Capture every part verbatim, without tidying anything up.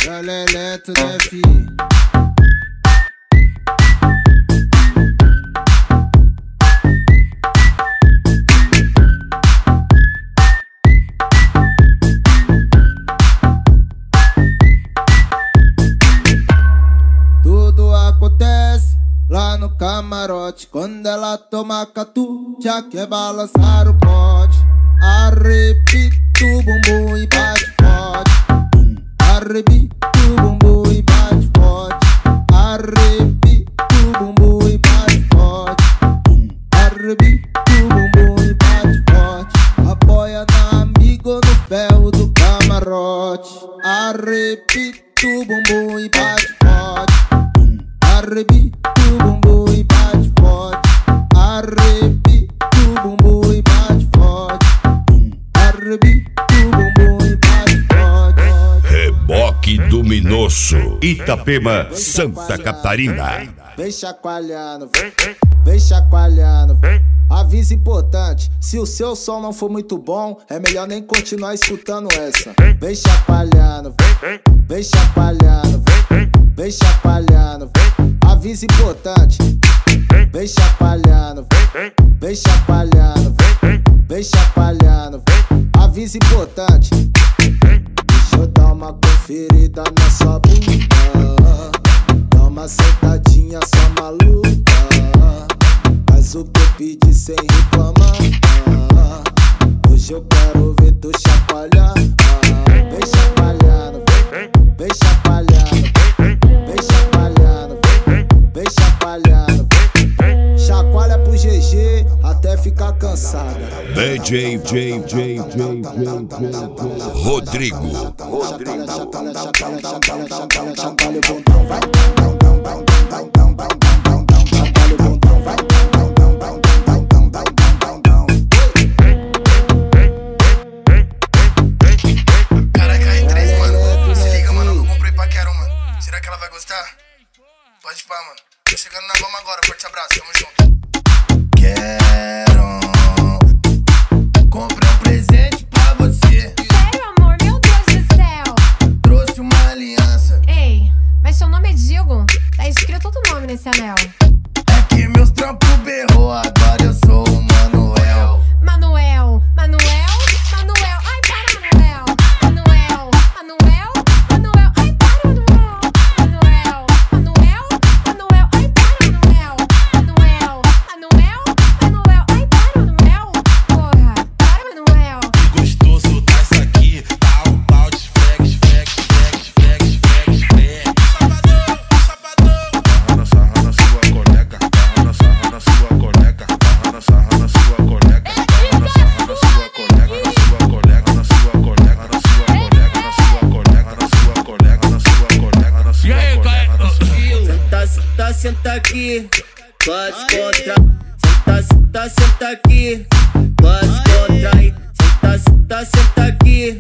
Tralelé, tudo é fi. Tudo acontece lá no camarote. Quando ela toma catu, já quer balançar o pote. Arrebita o bumbum e bate forte. Arrebita o bumbum e bate forte. Arrebita o bumbum e bate forte. Arrebita o bumbum e bate forte. Apoia na amiga ou no ferro do camarote. Arrebita o bumbum e bate forte. Arrebita o bumbum e bate forte. Arrebita o bumbum e bate forte. Arrebita o bumbum e bate forte. Reboque do Minosso, Itapema, Santa Catarina. Vem chacoalhando, vem chacoalhando. Aviso importante, se o seu som não for muito bom, é melhor nem continuar escutando essa. Vem chacoalhando, vem chacoalhando, vem chacoalhando. Aviso importante, vem chacoalhando, vem chacoalhando, vem chacoalhando. Aviso importante, deixa eu dar uma conferida na sua bunda. Dá uma sentadinha só maluca. Faz o que eu pedi sem reclamar. Hoje eu quero ver tu chacoalhar. Vem chacoalhando, vem chacoalhando, vem chacoalhando, vem chacoalhando. Chacoalha pro G G até ficar cansada. D J, J, J, J, J, Rodrigo. Chacoalha, chacoalha, chacoalha, chacoalha, chacoalha, chacoalha o bundão, vai. Chacoalha o bundão, vai. Caraca, R três, mano. Se liga, mano. Eu comprei pra Quero, mano. Será que ela vai gostar? Pode ir pá, mano. Tô chegando na Goma agora. Forte abraço, tamo junto. Quero. Comprei um presente pra você. Sério, amor? Meu Deus do céu. Trouxe uma aliança. Ei, mas seu nome é Digo? Tá escrito outro nome nesse anel. É que meus trampos berrou. Agora eu sou o Manuel. Manuel, Manuel, Manuel. Ai, para, Manuel. Manuel, Manuel, Manuel. Ai, para, Manuel. Manuel, Manuel, Manuel. Ai, para, Manuel. Manuel, Manuel, Manuel. Ai, para, Manuel. Porra, para, Manuel. Gostoso tá isso aqui. Tá o pau de flex, flex, flex, flex, flex, flex. Sapadão, sapadão. Sarra na sua coneca. Sarra na sarra na sua coneca. Sarra na sarra na sua coneca. Sarra na sarra na sua coneca. Na sua coneca, na sua coneca, na sua coneca, na sua coneca, na sua coneca, na sua coneca, na sua coneca, na sua coneca. Senta, senta, senta aqui, pode contra. Senta, senta, senta aqui, pode contrair. Senta, senta, senta aqui.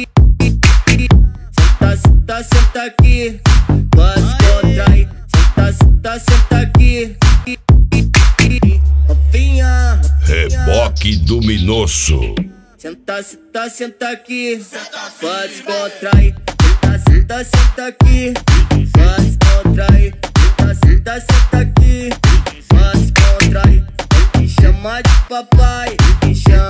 Senta, senta, senta aqui, pode contrair. Senta, senta, senta aqui. Novinha, Reboque do Minosso. senta, senta, senta aqui, pode contrair. Senta, senta, senta aqui, pode contrair. Senta, senta, senta aqui, pode contrair. Me chama de papai, me chama